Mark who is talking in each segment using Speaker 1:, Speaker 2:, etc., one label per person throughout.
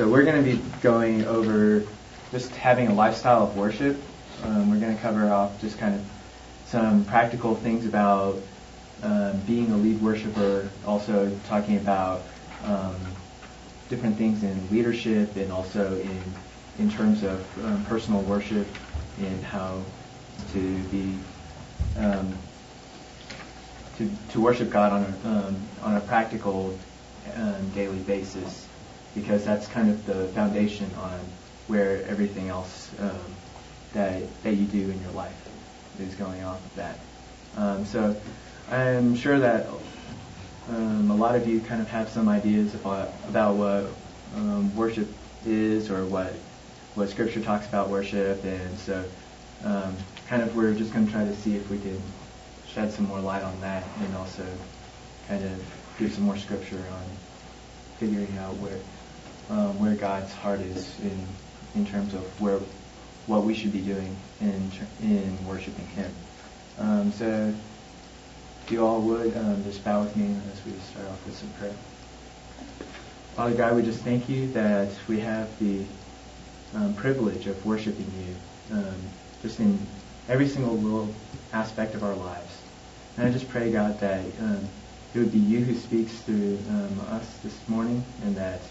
Speaker 1: So we're going to be going over just having a lifestyle of worship. We're going to cover off just kind of some practical things about being a lead worshiper, also talking about different things in leadership and also in terms of personal worship and how to be to worship God on a practical daily basis, because that's kind of the foundation on where everything else that you do in your life is going off of that. So I'm sure that a lot of you kind of have some ideas about what worship is, or what Scripture talks about worship, and so kind of we're just going to try to see if we can shed some more light on that, and also kind of give some more Scripture on figuring out where God's heart is in terms of what we should be doing in worshiping Him. So if you all would just bow with me as we start off with some prayer. Father God, we just thank you that we have the privilege of worshiping you just in every single little aspect of our lives. And I just pray, God, that it would be you who speaks through us this morning, and that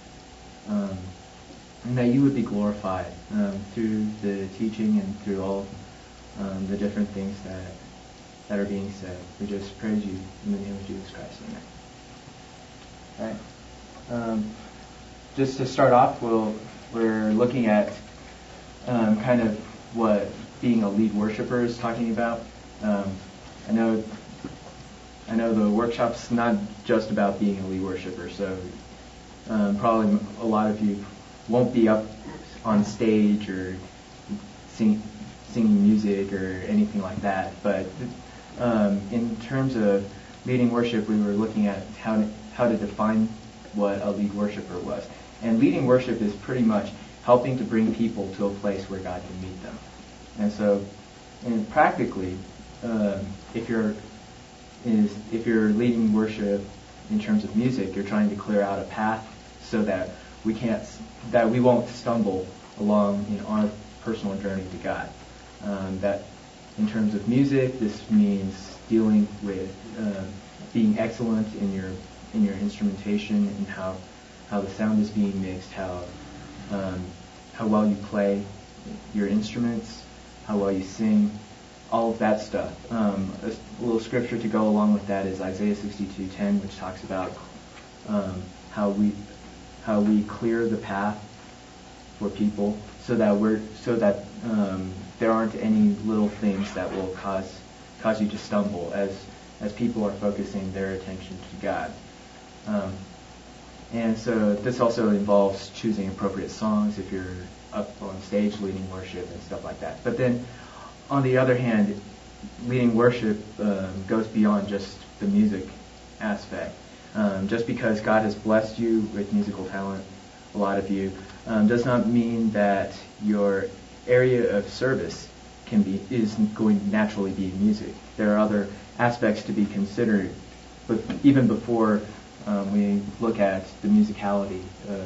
Speaker 1: you would be glorified through the teaching and through all the different things that are being said. We just praise you in the name of Jesus Christ. Amen. All right. Just to start off, we're looking at kind of what being a lead worshiper is talking about. I know the workshop's not just about being a lead worshiper, so probably a lot of you won't be up on stage or singing music or anything like that. But in terms of leading worship, we were looking at how to define what a lead worshiper was. And leading worship is pretty much helping to bring people to a place where God can meet them. And so, practically, if you're leading worship in terms of music, you're trying to clear out a path so that we won't stumble along our personal journey to God. That in terms of music, this means dealing with being excellent in your instrumentation, and how the sound is being mixed, how well you play your instruments, how well you sing, all of that stuff. A little scripture to go along with that is Isaiah 62:10, which talks about how we clear the path for people, so that there aren't any little things that will cause you to stumble as people are focusing their attention to God. And so this also involves choosing appropriate songs if you're up on stage leading worship and stuff like that. But then, on the other hand, leading worship goes beyond just the music aspect. Just because God has blessed you with musical talent, a lot of you, does not mean that your area of service is going to naturally be music. There are other aspects to be considered, but even before we look at the musicality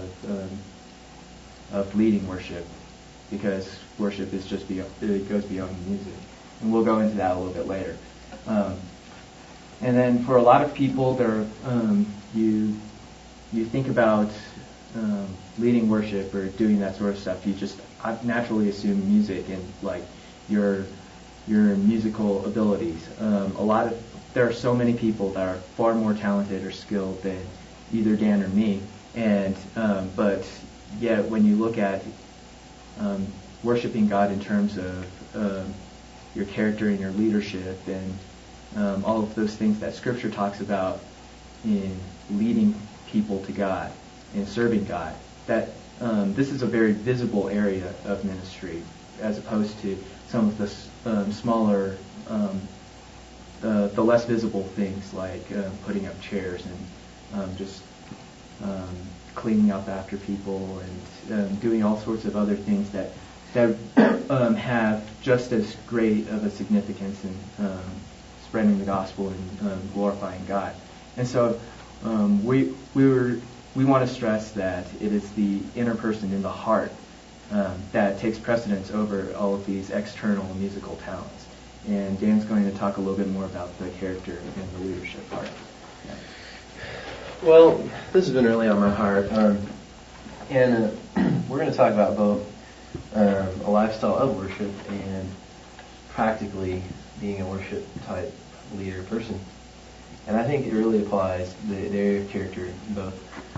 Speaker 1: of leading worship, because worship is it goes beyond music, and we'll go into that a little bit later. And then for a lot of people, you think about leading worship or doing that sort of stuff, you just naturally assume music and like your musical abilities. There are so many people that are far more talented or skilled than either Dan or me, and but yet when you look at worshiping God in terms of your character and your leadership and all of those things that Scripture talks about in leading people to God and serving God, that this is a very visible area of ministry, as opposed to some of the smaller, the less visible things like putting up chairs and just cleaning up after people and doing all sorts of other things that have just as great of a significance in spreading the gospel and glorifying God. And so we were we want to stress that it is the inner person in the heart that takes precedence over all of these external musical talents. And Dan's going to talk a little bit more about the character and the leadership part. Yeah.
Speaker 2: Well, this has been really on my heart. And we're going to talk about both a lifestyle of worship and practically being a worship type leader person. And I think it really applies, the area of character in both.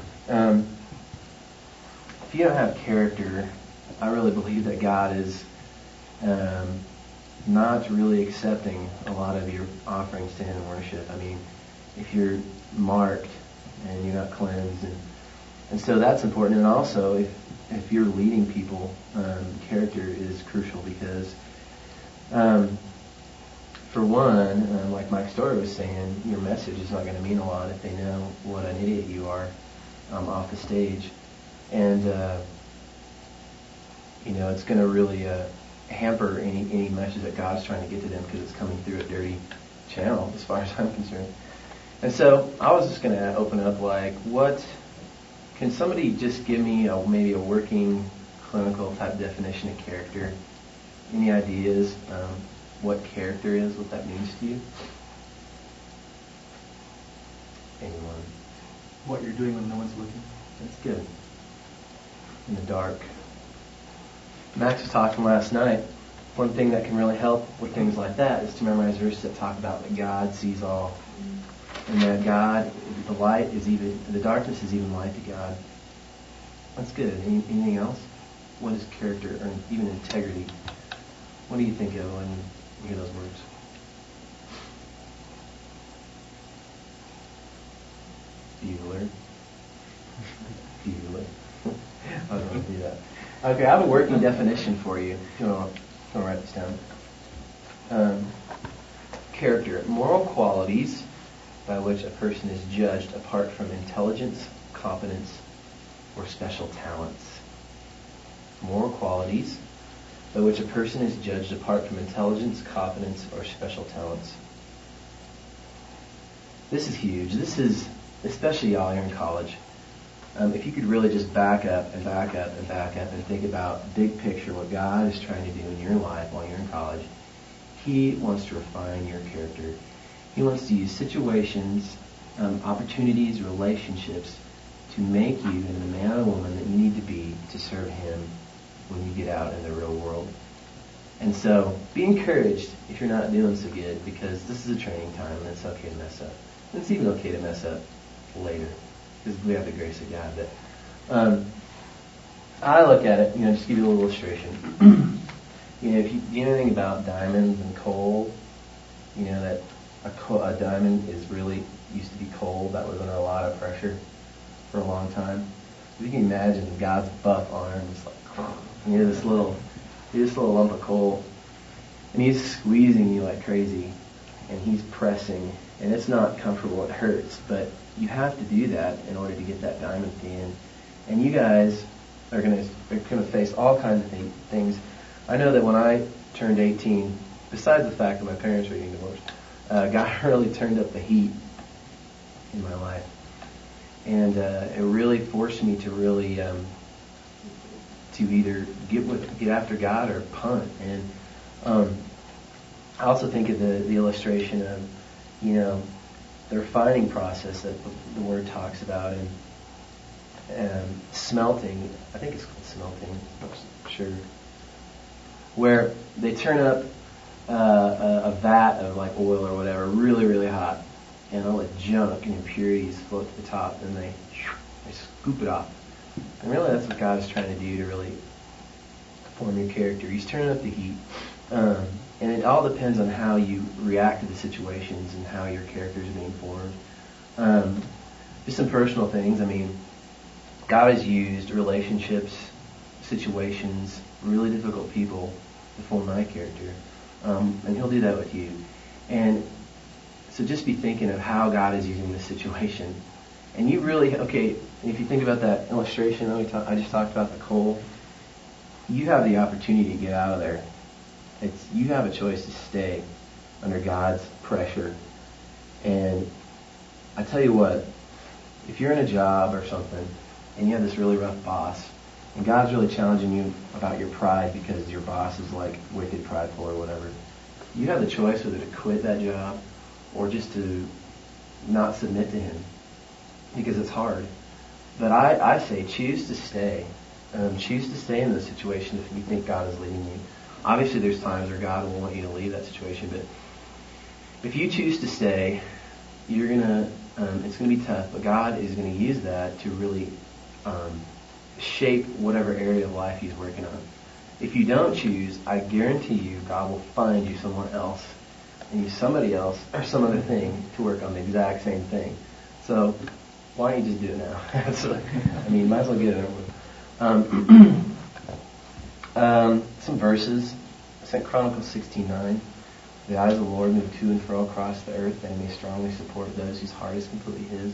Speaker 2: If you don't have character, I really believe that God is not really accepting a lot of your offerings to Him in worship. I mean, if you're marked and you're not cleansed, and so that's important. And also, if you're leading people, character is crucial because, for one, like Mike Story was saying, your message is not going to mean a lot if they know what an idiot you are off the stage. And, it's going to really hamper any message that God's trying to get to them because it's coming through a dirty channel as far as I'm concerned. And so I was just going to open up can somebody just give me maybe a working clinical type definition of character? Any ideas what character is, what that means to you? Anyone?
Speaker 3: What you're doing when no one's looking.
Speaker 2: That's good. In the dark. Max was talking last night. One thing that can really help with things like that is to memorize verses that talk about that God sees all. And that God, the darkness is even light to God. That's good. Anything else? What is character or even integrity? What do you think of when you hear those words? Bueller. I was going to do that. Okay, I have a working definition for you. If you want to write this down. Character. Moral qualities by which a person is judged apart from intelligence, competence, or special talents. Moral qualities by which a person is judged apart from intelligence, competence, or special talents. This is huge. This is, especially y'all here in college, if you could really just back up and think about big picture, what God is trying to do in your life while you're in college, He wants to refine your character. He wants to use situations, opportunities, relationships to make you into the man or woman that you need to be to serve Him when you get out in the real world. And so, be encouraged if you're not doing so good, because this is a training time and it's okay to mess up. And it's even okay to mess up later, because we have the grace of God. But I look at it, just to give you a little illustration. If you know anything about diamonds and coal, that a diamond used to be cold. That was under a lot of pressure for a long time. You can imagine God's buff arm just you're this little lump of coal, and He's squeezing you like crazy, and He's pressing, and it's not comfortable. It hurts, but you have to do that in order to get that diamond at the end. And you guys are going to face all kinds of things. I know that when I turned 18, besides the fact that my parents were getting divorced, God really turned up the heat in my life. And it really forced me to really to either get after God or punt. And I also think of the illustration of, the refining process that the Word talks about, and smelting. I think it's called smelting. I'm not sure. Where they turn up a vat of like oil or whatever, really, really hot, and all the junk and impurities float to the top, and they scoop it off. And really, that's what God is trying to do to really form your character. He's turning up the heat, and it all depends on how you react to the situations and how your character is being formed. Just some personal things. I mean, God has used relationships, situations, really difficult people to form my character. And He'll do that with you. And so just be thinking of how God is using this situation. And you really, if you think about that illustration I just talked about, the coal, you have the opportunity to get out of there. You have a choice to stay under God's pressure. And I tell you what, if you're in a job or something and you have this really rough boss, and God's really challenging you about your pride because your boss is like wicked prideful or whatever, you have the choice whether to quit that job or just to not submit to him, because it's hard. But I say choose to stay. Choose to stay in those situations if you think God is leading you. Obviously there's times where God will want you to leave that situation, but if you choose to stay, you're gonna it's gonna be tough, but God is gonna use that to really shape whatever area of life he's working on. If you don't choose, I guarantee you God will find you someone else and use somebody else or some other thing to work on the exact same thing. So why don't you just do it now? Might as well get it over with. Some verses. 2 Chronicles 16:9. The eyes of the Lord move to and fro across the earth, that he may strongly support those whose heart is completely his.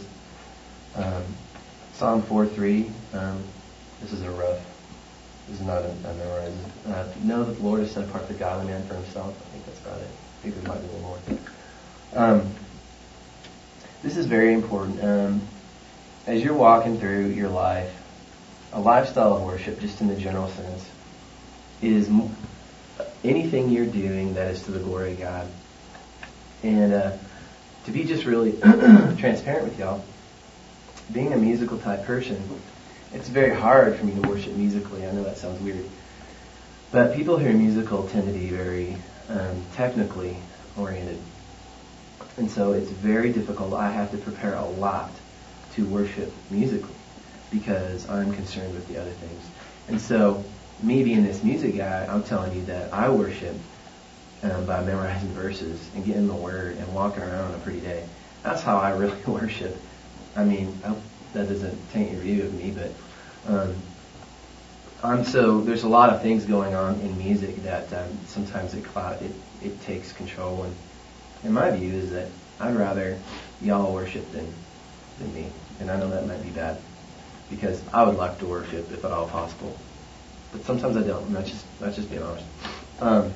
Speaker 2: Psalm 4:3. This is not a memorized. Know that the Lord has set apart the godly man for himself. I think that's about it. I think there might be a little more. This is very important. As you're walking through your life, a lifestyle of worship, just in the general sense, is anything you're doing that is to the glory of God. And to be just really transparent with y'all, being a musical type person, it's very hard for me to worship musically. I know that sounds weird. But people who are musical tend to be very technically oriented. And so it's very difficult. I have to prepare a lot to worship musically because I'm concerned with the other things. And so me being this music guy, I'm telling you that I worship by memorizing verses and getting the word and walking around on a pretty day. That's how I really worship. I hope that doesn't taint your view of me, but there's a lot of things going on in music that sometimes it takes control. And my view is that I'd rather y'all worship than me. And I know that might be bad, because I would like to worship if at all possible. But sometimes I don't, and that's just being honest.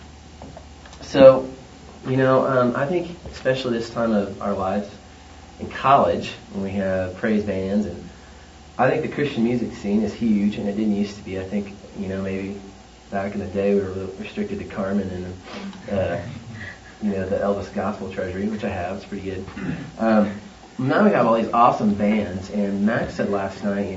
Speaker 2: I think especially this time of our lives in college, when we have praise bands, and I think the Christian music scene is huge, and it didn't used to be. I think, maybe back in the day we were restricted to Carmen and the Elvis Gospel Treasury, which I have. It's pretty good. Now we have all these awesome bands, and Max said last night,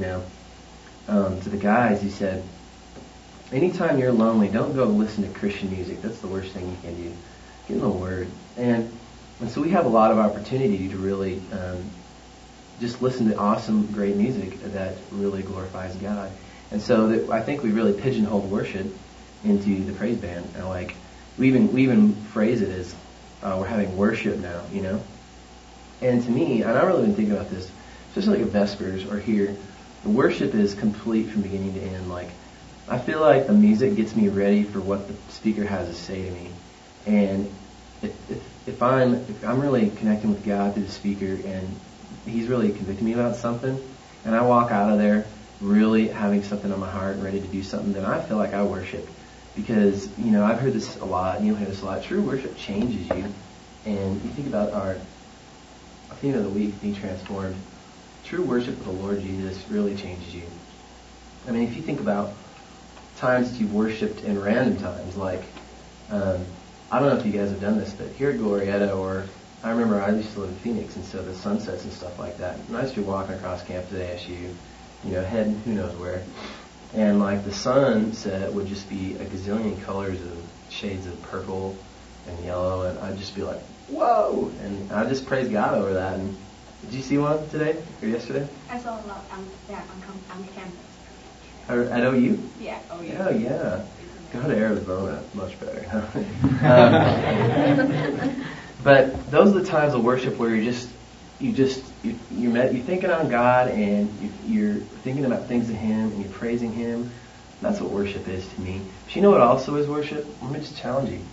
Speaker 2: to the guys, he said, anytime you're lonely, don't go listen to Christian music. That's the worst thing you can do. Get in the Word. And so we have a lot of opportunity to really just listen to awesome, great music that really glorifies God. And so I think we really pigeonholed worship into the praise band. And we even phrase it as we're having worship now, And to me, and I really been thinking about this, just like a Vespers or here, the worship is complete from beginning to end. I feel like the music gets me ready for what the speaker has to say to me. And if I'm really connecting with God through the speaker and he's really convicting me about something, and I walk out of there really having something on my heart and ready to do something, then I feel like I worship. Because, I've heard this a lot, and you'll hear this a lot. True worship changes you. And you think about our theme of the week, being transformed. True worship of the Lord Jesus really changes you. If you think about times that you've worshipped in random times, I don't know if you guys have done this, but here at Glorietta, or I remember I used to live in Phoenix, and so the sunsets and stuff like that. And I used to be walking across campus at ASU, heading who knows where. And the sunset would just be a gazillion colors of shades of purple and yellow, and I'd just be like, whoa! And I just praise God over that. And did you see one today or yesterday?
Speaker 4: I saw a lot on campus.
Speaker 2: At OU?
Speaker 4: Yeah, OU.
Speaker 2: Oh, yeah. Go to Arizona. Much better. But those are the times of worship where you're thinking on God, and you're thinking about things of Him, and you're praising Him. That's what worship is to me. But you know what also is worship? Let me just challenge you.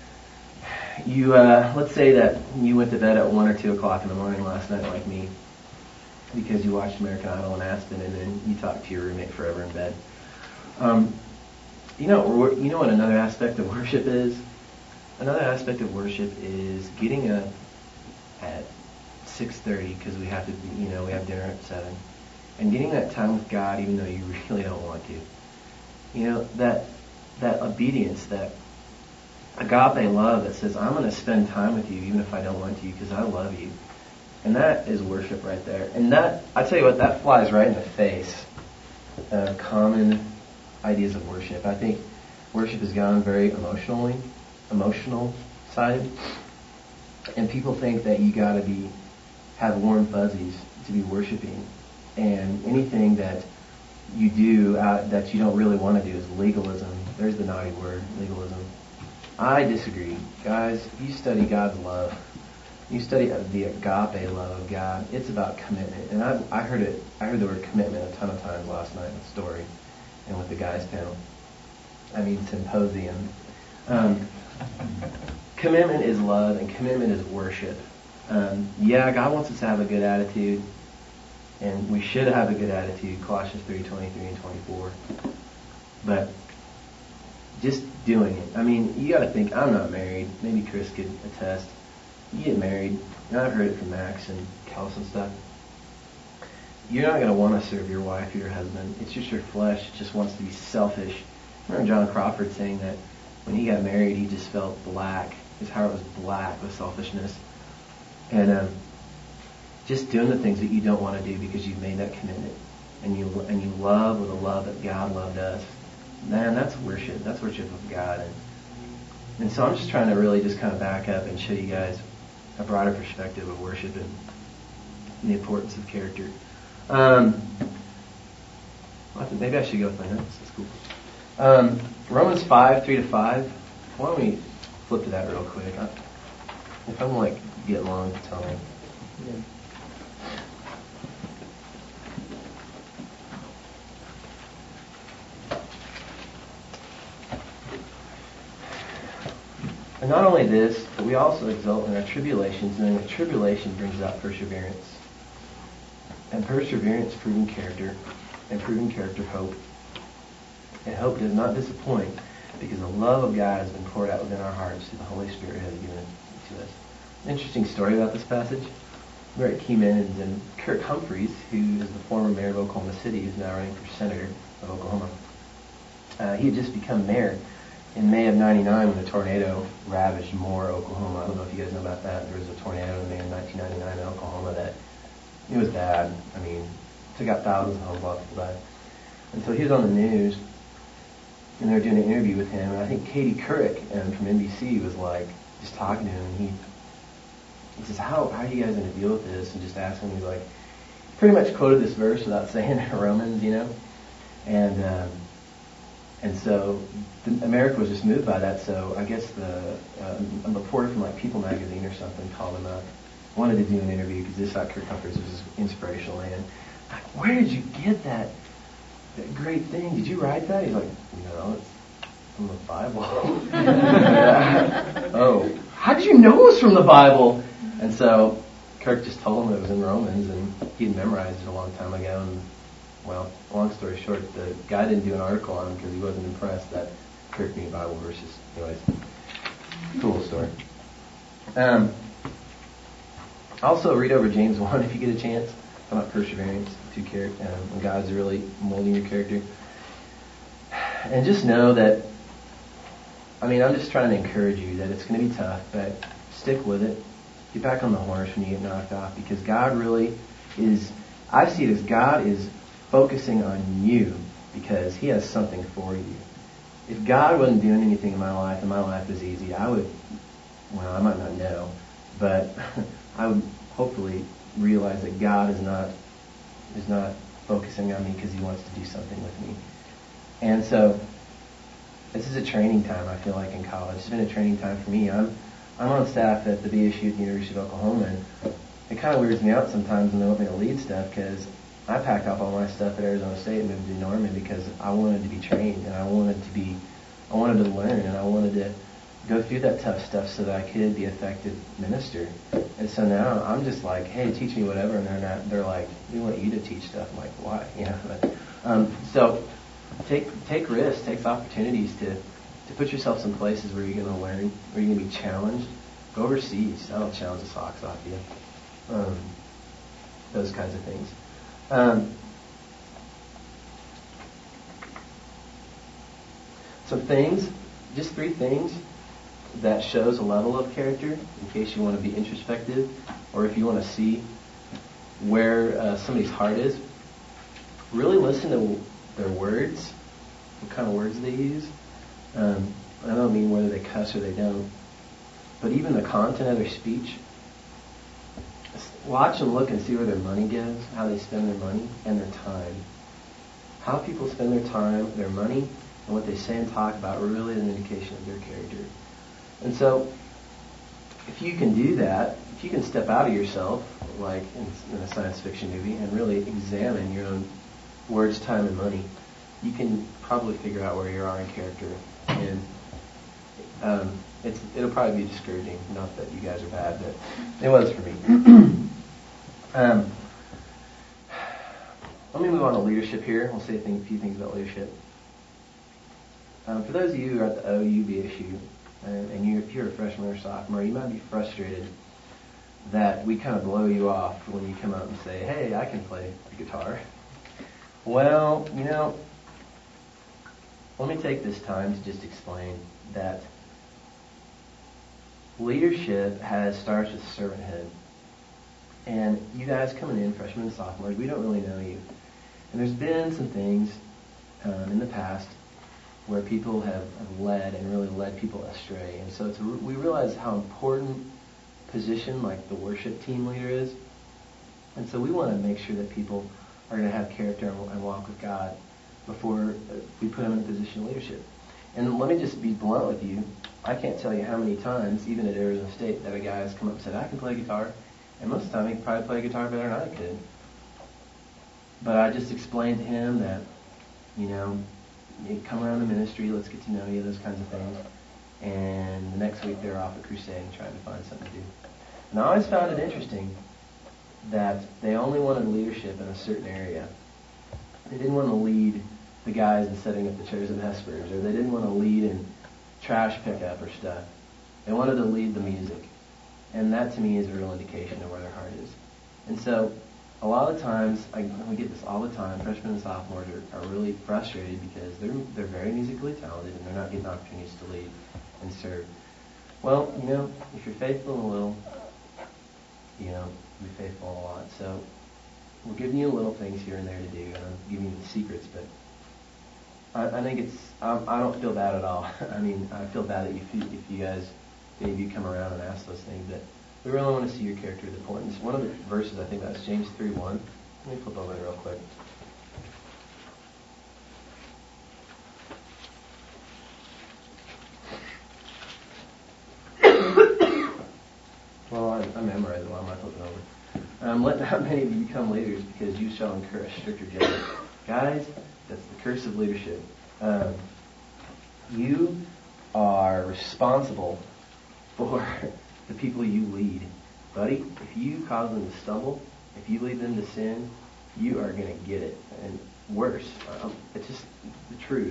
Speaker 2: Let's say that you went to bed at 1 or 2 o'clock in the morning last night, like me, because you watched American Idol in Aspen, and then you talked to your roommate forever in bed. You know what another aspect of worship is? Another aspect of worship is getting up at 6:30 because we have to, we have dinner at 7. And getting that time with God, even though you really don't want to. That obedience, that agape love that says, I'm going to spend time with you even if I don't want to because I love you. And that is worship right there. And that, I tell you what, that flies right in the face of common ideas of worship. I think worship has gone very emotional side. And people think that you got to have warm fuzzies to be worshiping. And anything that you do that you don't really want to do is legalism. There's the naughty word, legalism. I disagree. Guys, if you study God's love, you study the agape love of God, it's about commitment. And I heard the word commitment a ton of times last night in the story and with the guys panel. Symposium. Commitment is love and commitment is worship. God wants us to have a good attitude. And we should have a good attitude, Colossians 3:23 and 24. But just doing it. You got to think, I'm not married. Maybe Chris could attest. You get married, and I've heard it from Max and Kels and stuff. You're not going to want to serve your wife or your husband. It's just your flesh. It just wants to be selfish. I remember John Crawford saying that when he got married, he just felt black. His heart was black with selfishness. And just doing the things that you don't want to do because you've made that commitment, and you love with a love that God loved us. Man, that's worship. That's worship of God. And so I'm just trying to really just kind of back up and show you guys a broader perspective of worship and the importance of character. Maybe I should go with my notes. That's cool. Romans 5:3-5. Why don't we flip to that real quick? If I'm get long, tell me. Yeah. And not only this, but we also exult in our tribulations, knowing that tribulation brings out perseverance. And perseverance, proven character, and proven character, hope. And hope does not disappoint, because the love of God has been poured out within our hearts through the Holy Spirit has given it to us. An interesting story about this passage. We're at Key Minutes, and Kirk Humphreys, who is the former mayor of Oklahoma City, is now running for senator of Oklahoma. He had just become mayor in May of '99 when a tornado ravaged Moore, Oklahoma. I don't know if you guys know about that. There was a tornado in May of 1999 in Oklahoma that, it was bad. Took out thousands of homes, a lot of people died. And so he was on the news, and they were doing an interview with him, and I think Katie Couric from NBC was just talking to him, and he says, how are you guys going to deal with this? And just asked him, he's pretty much quoted this verse without saying Romans, And so America was just moved by that. So I guess a reporter from People Magazine or something called him up, wanted to do an interview because they thought Kirk Humphreys was inspirational. And where did you get that great thing? Did you write that? He's like, no, it's from the Bible. Oh, how did you know it was from the Bible? And so Kirk just told him it was in Romans, and he had memorized it a long time ago. And well, long story short, the guy didn't do an article on him because he wasn't impressed that Kirk knew Bible verses. Anyways, cool story. Also, read over James 1 if you get a chance about perseverance when God's really molding your character. And just know that, I'm just trying to encourage you that it's going to be tough, but stick with it. Get back on the horse when you get knocked off, because God really is, I see it as God is focusing on you because He has something for you. If God wasn't doing anything in my life and my life was easy, I might not know, but I would hopefully realize that God is not focusing on me because He wants to do something with me. And so this is a training time, I feel like, in college. It's been a training time for me. I'm on staff at the BSU at the University of Oklahoma, and it kind of weirds me out sometimes when they want me to lead stuff, because I packed up all my stuff at Arizona State and moved to Norman because I wanted to be trained, and I wanted to learn, and I wanted to go through that tough stuff so that I could be an effective minister. And so now I'm just like, hey, teach me whatever, and they're like, we want you to teach stuff. I'm like, why? So take risks, take opportunities to put yourself in places where you're going to learn, where you're going to be challenged. Go overseas. That'll challenge the socks off you. those kinds of things. Some things, just 3 things that shows a level of character, in case you want to be introspective, or if you want to see where somebody's heart is. Really listen to their words, what kind of words they use. I don't mean whether they cuss or they don't, but even the content of their speech. Watch and look and see where their money goes, how they spend their money and their time. How people spend their time, their money, and what they say and talk about are really an indication of their character. And so, if you can do that, if you can step out of yourself, like in a science fiction movie, and really examine your own words, time, and money, you can probably figure out where you are in character. And it'll probably be discouraging. Not that you guys are bad, but it was for me. Let me move on to leadership here. We'll say a few things about leadership. For those of you who are at the OU BSU, and if you're a freshman or sophomore, you might be frustrated that we kind of blow you off when you come out and say, hey, I can play the guitar. Well, let me take this time to just explain that leadership starts with servanthood. And you guys coming in, freshmen and sophomores, we don't really know you. And there's been some things in the past where people have led and really led people astray. And so we realize how important position like the worship team leader is. And so we want to make sure that people are going to have character and walk with God before we put them in a position of leadership. And let me just be blunt with you. I can't tell you how many times, even at Arizona State, that a guy has come up and said, I can play guitar. And most of the time he could probably play guitar better than I could. But I just explained to him that, you come around the ministry, let's get to know you, those kinds of things. And the next week they're off at crusade trying to find something to do. And I always found it interesting that they only wanted leadership in a certain area. They didn't want to lead the guys in setting up the chairs at Vespers, or they didn't want to lead in trash pickup or stuff. They wanted to lead the music. And that to me is a real indication of where their heart is. And so a lot of times, we get this all the time, freshmen and sophomores are really frustrated because they're very musically talented and they're not getting opportunities to lead and serve. Well, if you're faithful in a little, you'll be faithful in a lot. So we're giving you little things here and there to do, and I'm giving you the secrets, but I think I don't feel bad at all. I feel bad that if you guys, any of you come around and ask those things, but we really want to see your character with importance. One of the verses, I think that's James 3:1. Let me flip over there real quick. Well, I memorized it while I'm not flipping over. Let not many of you become leaders, because you shall incur a stricter judgment. Guys, that's the curse of leadership. You are responsible for the people you lead. Buddy, if you cause them to stumble, if you lead them to sin, you are going to get it. And worse. It's just the truth.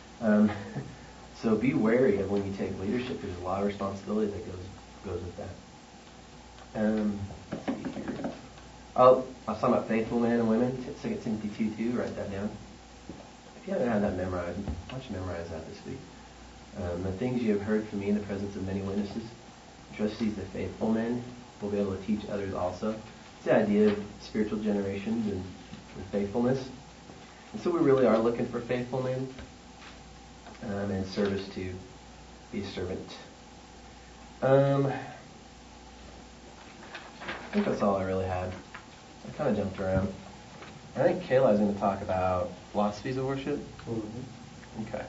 Speaker 2: So be wary of when you take leadership. There's a lot of responsibility that goes with that. Let's see here. I was talking about faithful men and women. 2 Timothy 2:2. Write that down. If you haven't had that memorized, why don't you memorize that this week? The things you have heard from me in the presence of many witnesses, trust these the faithful men will be able to teach others also. It's the idea of spiritual generations and faithfulness. And so we really are looking for faithful men and service to be a servant. I think that's all I really had. I kind of jumped around. I think Kayla is going to talk about philosophies of worship. Mm-hmm. Okay.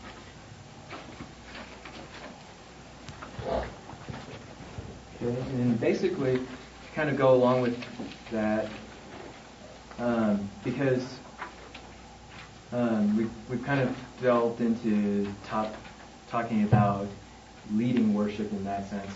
Speaker 1: Okay, and basically, to kind of go along with that, because we've kind of delved into talking about leading worship in that sense.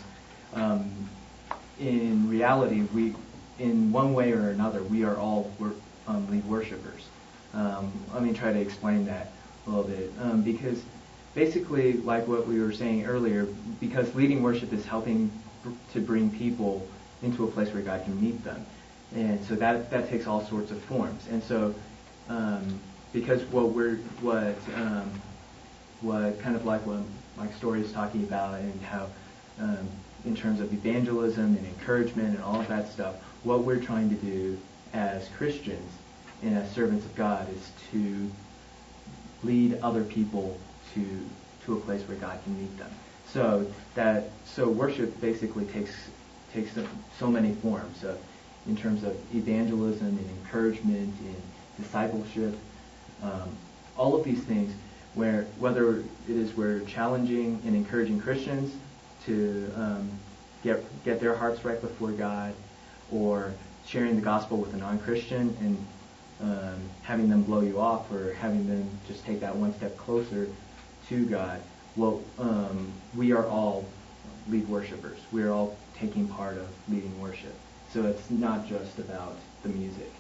Speaker 1: In reality, in one way or another, we are all lead worshipers. Let me try to explain that a little bit. Because basically, like what we were saying earlier, because leading worship is helping to bring people into a place where God can meet them. And so that takes all sorts of forms. And so because what kind of like what Mike Story is talking about, and how in terms of evangelism and encouragement and all of that stuff, what we're trying to do as Christians and as servants of God is to lead other people to a place where God can meet them. So worship basically takes so many forms in terms of evangelism and encouragement and discipleship, all of these things, whether it is we're challenging and encouraging Christians to get their hearts right before God, or sharing the gospel with a non-Christian and having them blow you off, or having them just take that one step closer to God. Well, we are all lead worshipers. We are all taking part of leading worship. So it's not just about the music.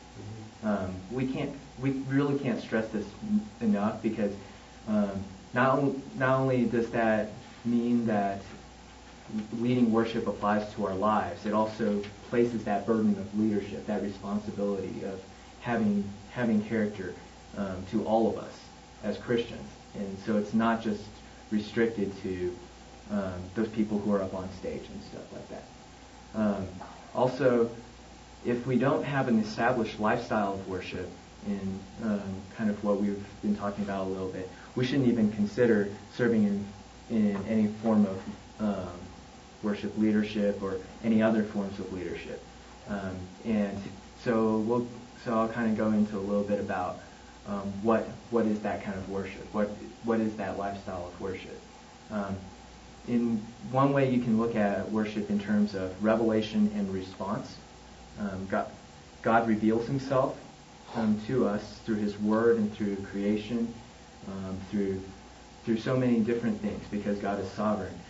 Speaker 1: We really can't stress this enough, because not only does that mean that leading worship applies to our lives, it also places that burden of leadership, that responsibility of having character to all of us as Christians. And so it's not just restricted to those people who are up on stage and stuff like that. Also, if we don't have an established lifestyle of worship, in kind of what we've been talking about a little bit, we shouldn't even consider serving in any form of worship leadership or any other forms of leadership. And so I'll kind of go into a little bit about what is that kind of worship? What is that lifestyle of worship? In one way, you can look at worship in terms of revelation and response. God reveals Himself to us through His Word and through creation, through so many different things, because God is sovereign.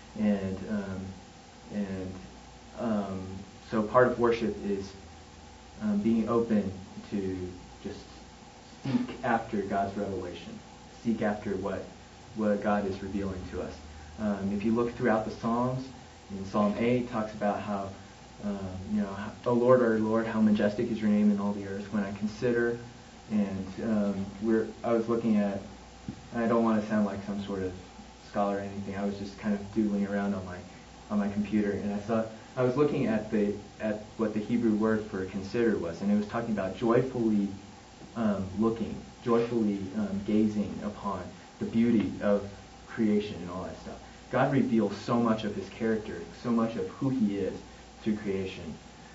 Speaker 1: So part of worship is being open to just seek after God's revelation, seek after what God is revealing to us. If you look throughout the Psalms, in Psalm 8 talks about how, O Lord, our Lord, how majestic is your name in all the earth. When I consider, and I was looking at, and I don't want to sound like some sort of scholar or anything. I was just kind of doodling around on my computer, and I was looking at what the Hebrew word for consider was, and it was talking about joyfully looking, joyfully gazing upon the beauty of creation and all that stuff. God reveals so much of His character, so much of who He is through creation.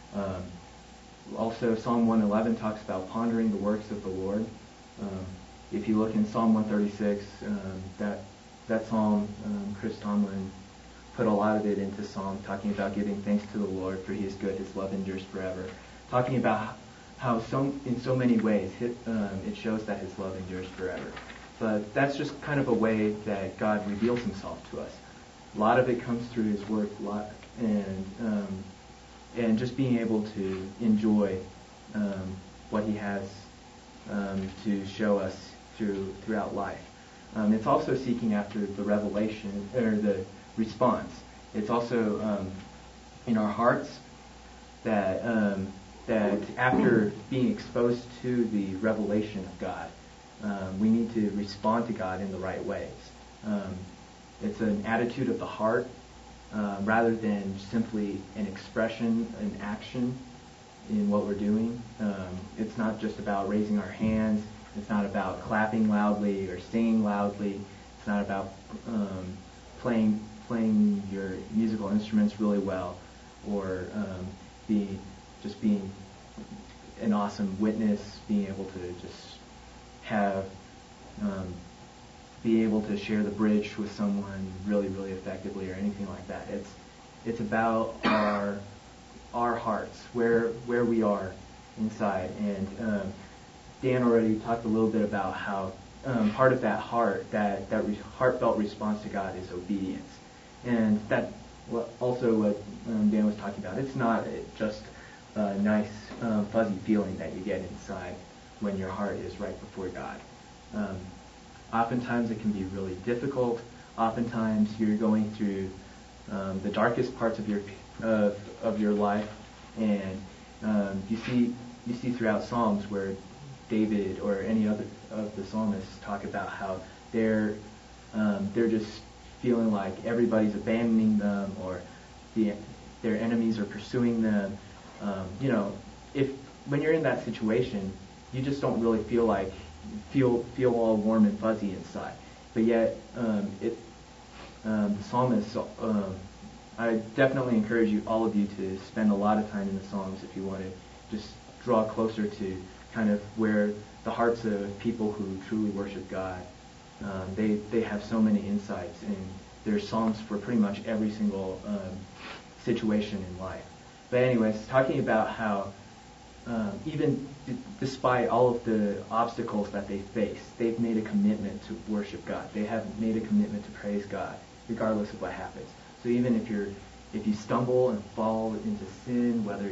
Speaker 1: Also, Psalm 111 talks about pondering the works of the Lord. If you look in Psalm 136, that psalm, Chris Tomlin put a lot of it into Psalm, talking about giving thanks to the Lord, for He is good, His love endures forever. Talking about how in so many ways it shows that His love endures forever. But that's just kind of a way that God reveals Himself to us. A lot of it comes through His Word, and just being able to enjoy what He has to show us throughout life. It's also seeking after the revelation, or the response. It's also in our hearts that after being exposed to the revelation of God, we need to respond to God in the right ways. It's an attitude of the heart rather than simply an expression, an action in what we're doing. It's not just about raising our hands. It's not about clapping loudly or singing loudly. It's not about playing your musical instruments really well, or being an awesome witness, being able to just be able to share the bridge with someone really, really effectively, or anything like that. It's about our hearts, where we are inside. And Dan already talked a little bit about how part of that heartfelt response to God is obedience. And that also what Dan was talking about. It's not just a nice fuzzy feeling that you get inside when your heart is right before God. Oftentimes it can be really difficult. Oftentimes you're going through the darkest parts of your life, And you see throughout Psalms where David or any other of the psalmists talk about how they're just feeling like everybody's abandoning them, or their enemies are pursuing them. If when you're in that situation, you just don't really feel all warm and fuzzy inside. But yet, the psalmist. I definitely encourage all of you to spend a lot of time in the Psalms if you want to just draw closer to kind of where the hearts of people who truly worship God. They have so many insights, and there's Psalms for pretty much every single situation in life. But anyways, talking about how even despite all of the obstacles that they face, they've made a commitment to worship God. They have made a commitment to praise God, regardless of what happens. So even if you stumble and fall into sin, whether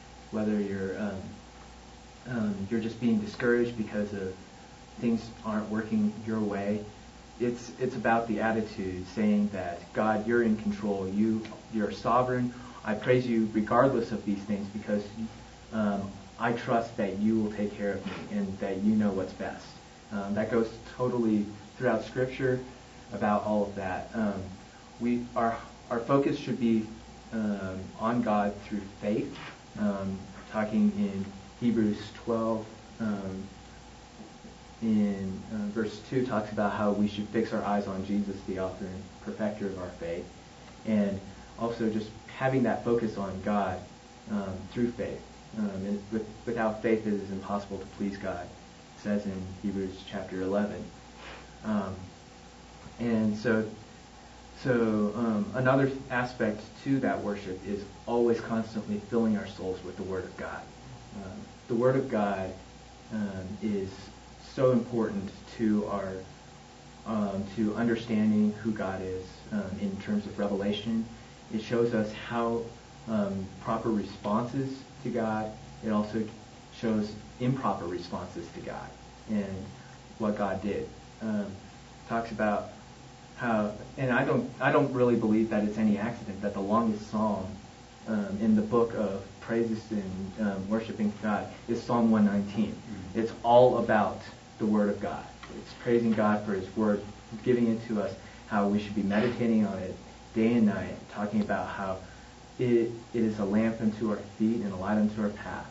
Speaker 1: you're just being discouraged because of things aren't working your way, it's about the attitude, saying that God, you're in control. You're sovereign. I praise you regardless of these things because I trust that you will take care of me and that you know what's best. That goes totally throughout Scripture about all of that. Our focus should be on God through faith. Talking in Hebrews 12, in verse 2, talks about how we should fix our eyes on Jesus, the author and perfecter of our faith. And also just having that focus on God through faith. And without faith it is impossible to please God, it says in Hebrews chapter 11. And so another aspect to that worship is always constantly filling our souls with the Word of God. The Word of God is so important to our to understanding who God is in terms of revelation. It shows us how proper responses to God. It also shows improper responses to God and what God did. Talks about how, and I don't really believe that it's any accident that the longest psalm in the book of praises and worshiping God is Psalm 119. It's all about the Word of God. It's praising God for His Word, giving it to us, how we should be meditating on it day and night, talking about how it is a lamp unto our feet and a light unto our path.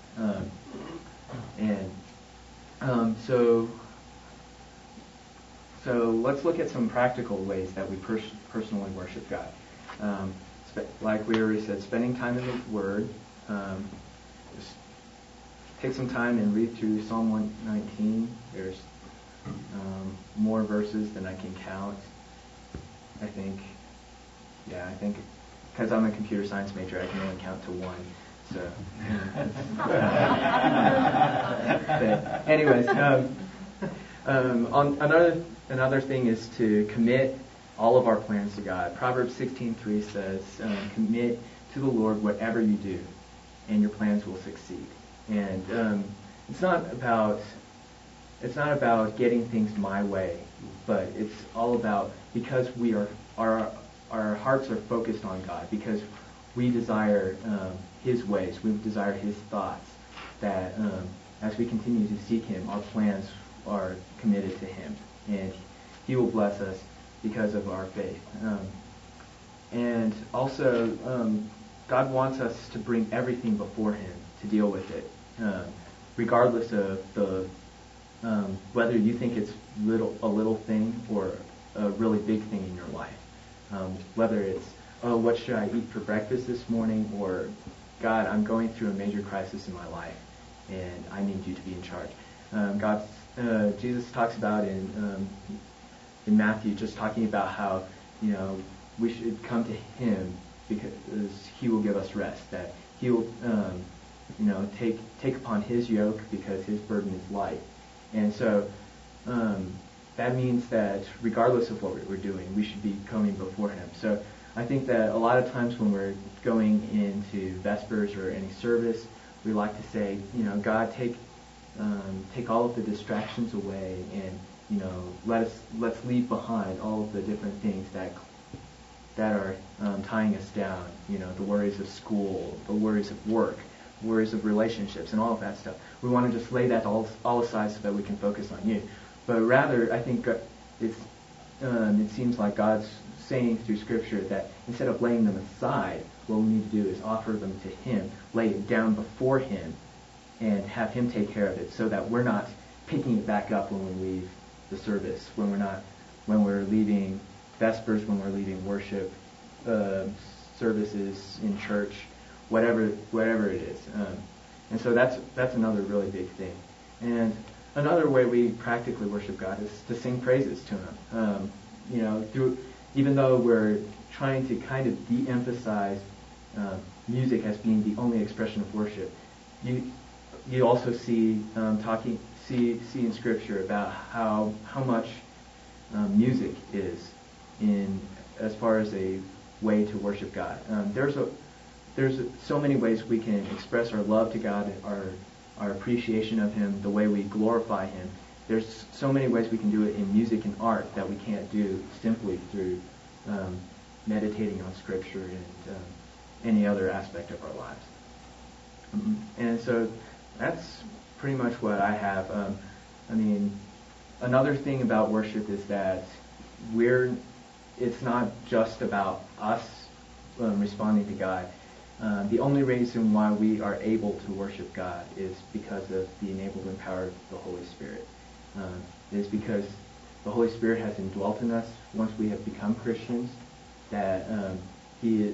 Speaker 1: So let's look at some practical ways that we personally worship God. Like we already said, spending time in the Word. Just take some time and read through Psalm 119. There's more verses than I can count. I think because I'm a computer science major, I can only count to one. So, but anyways, another thing is to commit all of our plans to God. Proverbs 16:3 says, "Commit to the Lord whatever you do, and your plans will succeed." And it's not about getting things my way, but it's all about, because our hearts are focused on God, because we desire His ways, we desire His thoughts, that as we continue to seek Him, our plans are committed to Him, and He will bless us because of our faith. And also, God wants us to bring everything before Him to deal with it, regardless of the whether you think it's a little thing or a really big thing in your life. Whether it's, what should I eat for breakfast this morning, or, God, I'm going through a major crisis in my life, and I need you to be in charge. Jesus talks about in Matthew, just talking about how we should come to Him because He will give us rest. That He will take upon His yoke because His burden is light. And so that means that regardless of what we're doing, we should be coming before Him. So I think that a lot of times when we're going into Vespers or any service, we like to say, God, take all of the distractions away, and let's leave behind all of the different things that are tying us down. The worries of school, the worries of work, worries of relationships and all of that stuff. We want to just lay that all aside so that we can focus on you. But rather, I think it seems like God's saying through Scripture that instead of laying them aside, what we need to do is offer them to Him, lay it down before Him, and have Him take care of it, so that we're not picking it back up when we leave the service, when we're leaving Vespers, when we're leaving worship services in church, whatever it is. And so that's another really big thing. And another way we practically worship God is to sing praises to Him. Even though we're trying to kind of de-emphasize music as being the only expression of worship, you also see in Scripture about how much music is in as far as a way to worship God. There's so many ways we can express our love to God, our appreciation of Him, the way we glorify Him. There's so many ways we can do it in music and art that we can't do simply through meditating on Scripture and any other aspect of our lives. And so that's pretty much what I have. Another thing about worship is that it's not just about us responding to God. The only reason why we are able to worship God is because of the enablement power of the Holy Spirit. It is because the Holy Spirit has indwelt in us once we have become Christians, that He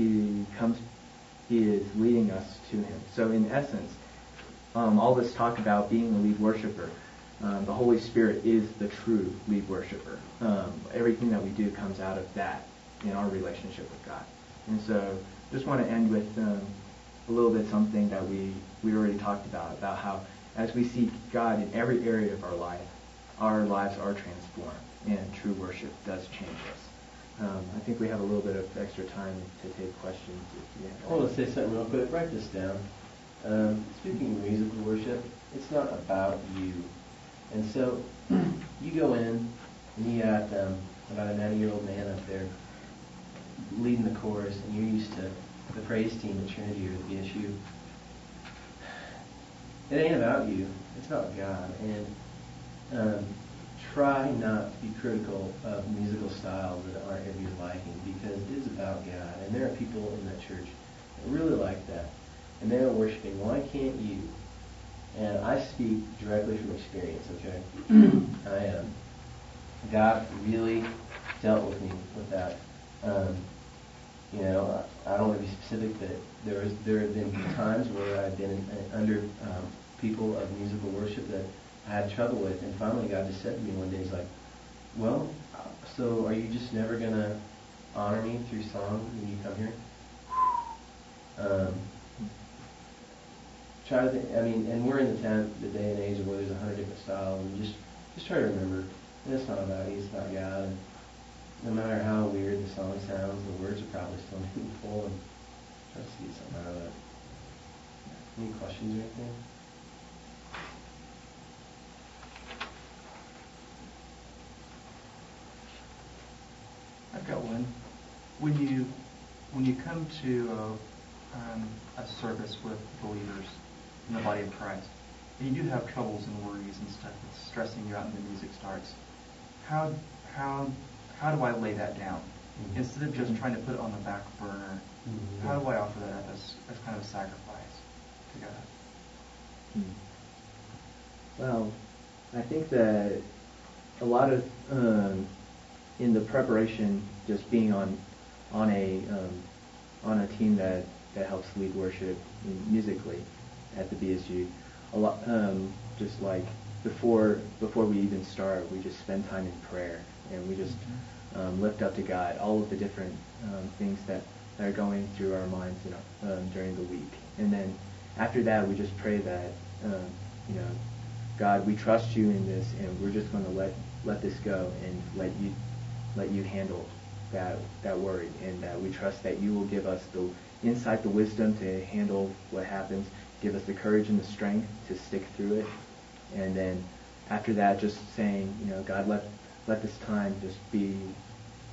Speaker 1: is leading us to Him. So in essence, all this talk about being the lead worshiper, the Holy Spirit is the true lead worshiper. Everything that we do comes out of that in our relationship with God. And so just want to end with a little bit something that we already talked about how as we seek God in every area of our lives are transformed, and true worship does change us. I think we have a little bit of extra time to take questions. If you have
Speaker 2: I want to say something real quick. Write this down. Speaking of musical worship, it's not about you. And so you go in and you got about a 90-year-old man up there leading the chorus, and you're used to the praise team at Trinity or the BSU. It ain't about you. It's about God. And try not to be critical of musical styles that aren't of your liking, because it is about God. And there are people in that church that really like that. And they are worshiping. Why can't you? And I speak directly from experience, okay? God really dealt with me with that. I don't want to be specific, but there have been times where I've been under people of musical worship that I had trouble with, and finally God just said to me one day, He's like, well, so are you just never going to honor me through song when you come here? Try to think, and we're in the day and age where there's 100 different styles, and just try to remember, it's not about you, it's about God, and no matter how weird the song sounds, the words are probably still meaningful, and try to see something out of it. Any questions or anything?
Speaker 3: I've got one. When you come to a service with believers in the body of Christ, and you do have troubles and worries and stuff that's stressing you out, and the music starts, how do I lay that down? Mm-hmm. Instead of just trying to put it on the back burner, mm-hmm. How do I offer that up as kind of a sacrifice to God?
Speaker 1: Mm-hmm. Well, I think that a lot of in the preparation, just being on a team that helps lead worship musically at the BSU, a lot just like before we even start, we just spend time in prayer, and we just lift up to God all of the different things that are going through our minds during the week. And then after that, we just pray that God, we trust you in this, and we're just going to let this go and let you handle that worry, and that we trust that you will give us the insight, the wisdom to handle what happens, give us the courage and the strength to stick through it. And then after that, just saying, God, let this time just be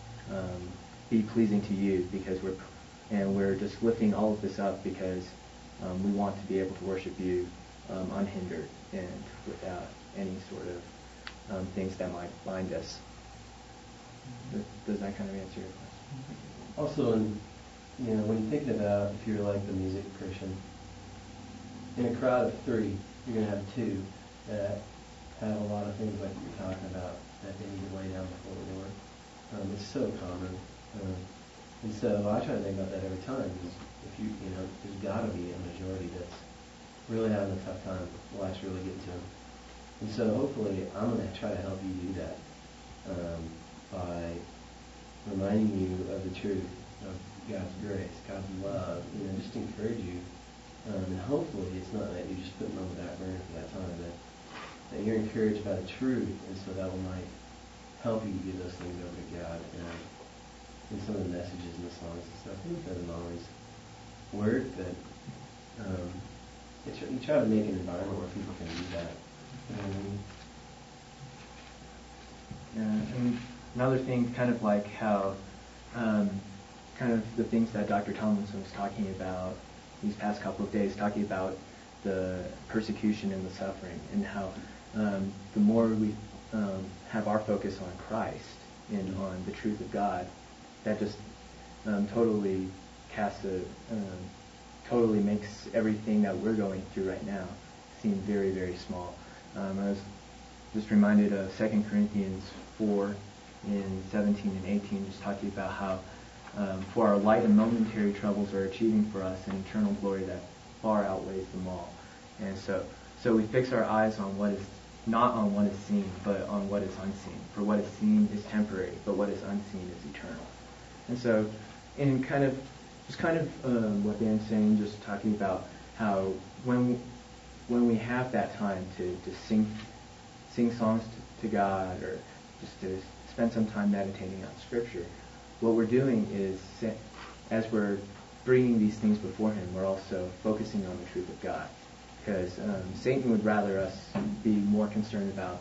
Speaker 1: pleasing to you, because we're just lifting all of this up because We want to be able to worship you unhindered and without any sort of things that might bind us. Does that kind of answer your question?
Speaker 2: Also, when you're thinking about if you're like the music Christian, in a crowd of 3, you're going to have 2 that have a lot of things like you're talking about that they need to lay down before the Lord. It's so common. And so I try to think about that every time. Because there's got to be a majority that's really having a tough time. Life's really getting to them. And so hopefully I'm going to try to help you do that by reminding you of the truth of God's grace, God's love, just to encourage you. And hopefully it's not that you're just putting on the back burner for that time, that you're encouraged by the truth, and so that might help you to give those things over to God. And some of the messages and the songs and stuff, it doesn't always work, but you try to make an environment where people can do that. You know what I mean?
Speaker 1: Yeah, and another thing, kind of like how, kind of the things that Dr. Tomlinson was talking about these past couple of days, talking about the persecution and the suffering, and how the more we have our focus on Christ and on the truth of God, that just totally totally makes everything that we're going through right now seem very, very small. I was just reminded of 2 Corinthians 4 in 17 and 18, just talking about how for our light and momentary troubles are achieving for us an eternal glory that far outweighs them all. And so we fix our eyes on what is not on what is seen, but on what is unseen. For what is seen is temporary, but what is unseen is eternal. And so, in kind of what Dan's saying, just talking about how when we have that time to sing songs to God, or just to spend some time meditating on Scripture, what we're doing is, as we're bringing these things before Him, we're also focusing on the truth of God. Because Satan would rather us be more concerned about,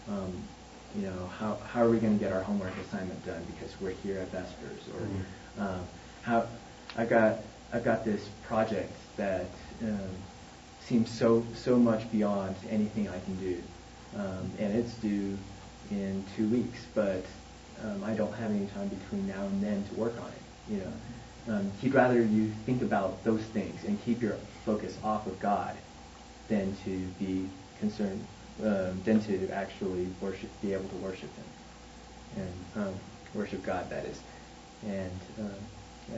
Speaker 1: how are we going to get our homework assignment done because we're here at Vespers, or how I've got this project that seems so much beyond anything I can do, and it's due in 2 weeks, but I don't have any time between now and then to work on it. He'd rather you think about those things and keep your focus off of God than to be concerned, than to actually be able to worship Him, and worship God, that is. And yeah.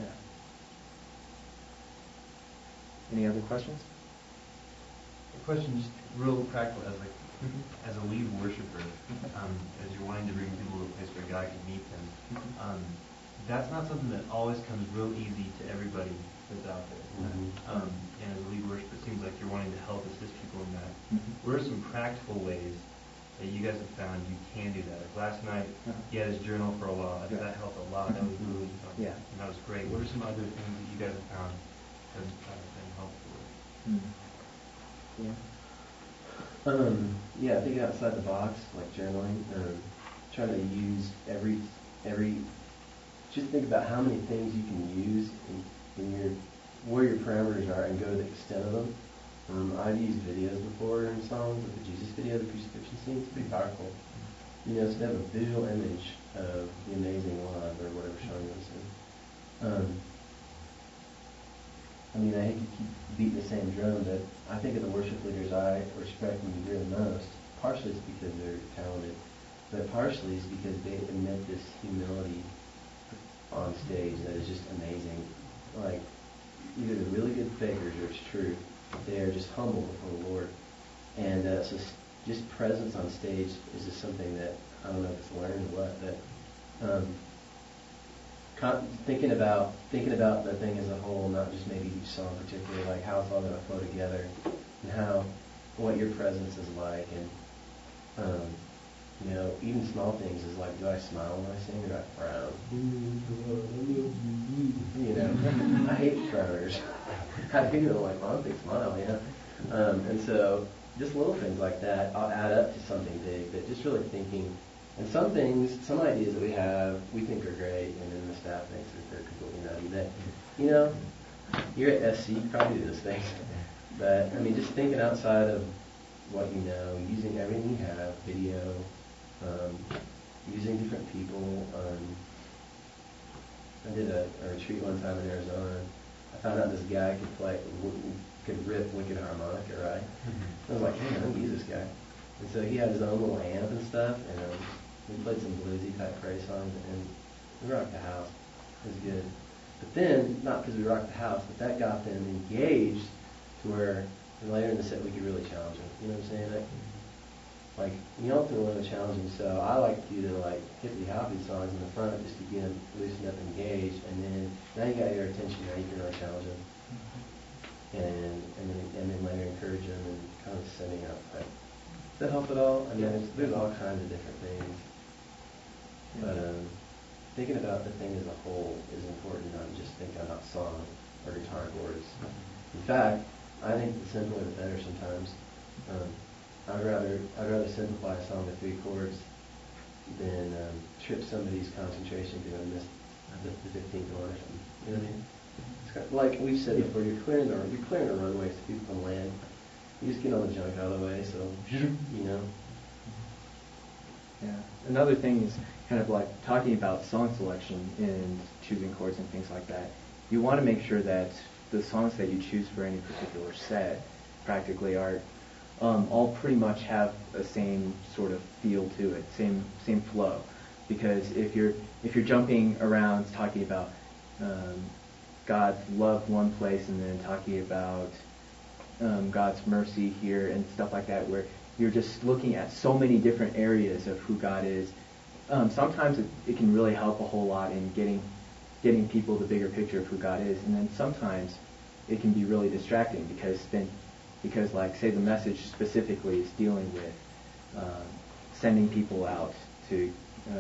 Speaker 1: Any other questions?
Speaker 5: A question, just real practical, as a lead worshiper, as you're wanting to bring people to a place where God can meet them, that's not something that always comes real easy to everybody that's out there. And as a lead worshiper, it seems like you're wanting to help assist people in that. What are some practical ways that you guys have found you can do that? Like last night, you had his journal for a while. That helped a lot. That was really fun.
Speaker 1: Yeah.
Speaker 5: And that was great. What are some other things that you guys have found have been helpful with?
Speaker 2: Yeah, thinking outside the box, like journaling. Trying to use every. Just think about how many things you can use in where your parameters are, and go to the extent of them. I've used videos before in songs, like the Jesus video, the crucifixion scene. It's pretty powerful. So to have a visual image of the amazing love, or whatever song you want to sing. I hate to keep beating the same drum, but I think of the worship leaders I respect and revere the most. Partially it's because they're talented, but partially it's because they admit this humility on stage that is just amazing. Like, either they're really good fakers or it's true. They are just humble before the Lord. And so just presence on stage is just something that, I don't know if it's learned or what, but thinking about the thing as a whole, not just maybe each song particularly, like how it's all going to flow together, and what your presence is like, and even small things is like, do I smile when I sing, or do I frown? I hate frowners. I hate them, like, well, big smile, and so just little things like that add up to something big. But just really thinking. And some ideas that we have, we think are great, and then the staff thinks that they're completely nutty. That, you're at SC, you probably do those things. But, I mean, just thinking outside of what you know, using everything you have, video, using different people. I did a retreat one time in Arizona. I found out this guy could rip wicked harmonica, right? I was like, hey, I'm gonna use this guy. And so he had his own little amp and stuff, and we played some bluesy type praise songs, and we rocked the house. It was good. But then, not because we rocked the house, but that got them engaged to where later in the set we could really challenge them. You know what I'm saying? Like you don't have to want to challenge them. So I like you to like hippy hoppy songs in the front just to get them loosened up and engaged, and then now you got your attention. Now you can really challenge them, and then later encourage them and kind of setting up. But does that help at all? I mean, there's all kinds of different things, but thinking about the thing as a whole is important, not just thinking about song or guitar chords. In fact, I think the simpler the better sometimes. I'd rather simplify a song to 3 chords than trip somebody's concentration to miss the 15th one or something. You know what I mean? It's kind of, like we've said before, you're clearing the runways so people can land. You just get all the junk out of the way, so you know.
Speaker 1: Yeah. Another thing is kind of like talking about song selection and choosing chords and things like that. You want to make sure that the songs that you choose for any particular set practically are all pretty much have the same sort of feel to it, same flow. Because if you're jumping around talking about God's love one place and then talking about God's mercy here and stuff like that, where you're just looking at so many different areas of who God is, sometimes it can really help a whole lot in getting people the bigger picture of who God is, and then sometimes it can be really distracting because like say the message specifically is dealing with sending people out to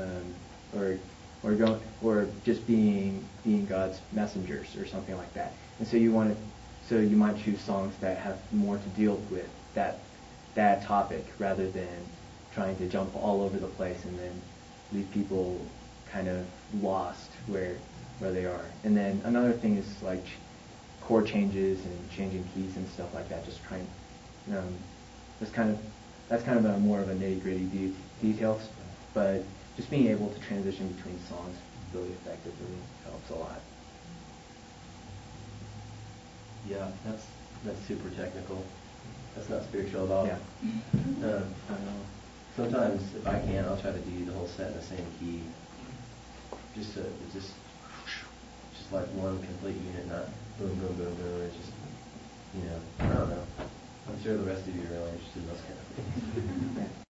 Speaker 1: or just being God's messengers or something like that, and so you might choose songs that have more to deal with that topic rather than trying to jump all over the place and then leave people kind of lost where they are. And then another thing is like chord changes and changing keys and stuff like that. Just trying, that's kind of a more of a nitty-gritty details, but just being able to transition between songs really effectively helps a lot.
Speaker 2: Yeah, that's super technical. That's not spiritual at all.
Speaker 1: Yeah.
Speaker 2: Sometimes if I can, I'll try to do the whole set in the same key, just like one complete unit, not boom, boom, boom, boom. It's just, I don't know. I'm sure the rest of you are really interested in those kind of things.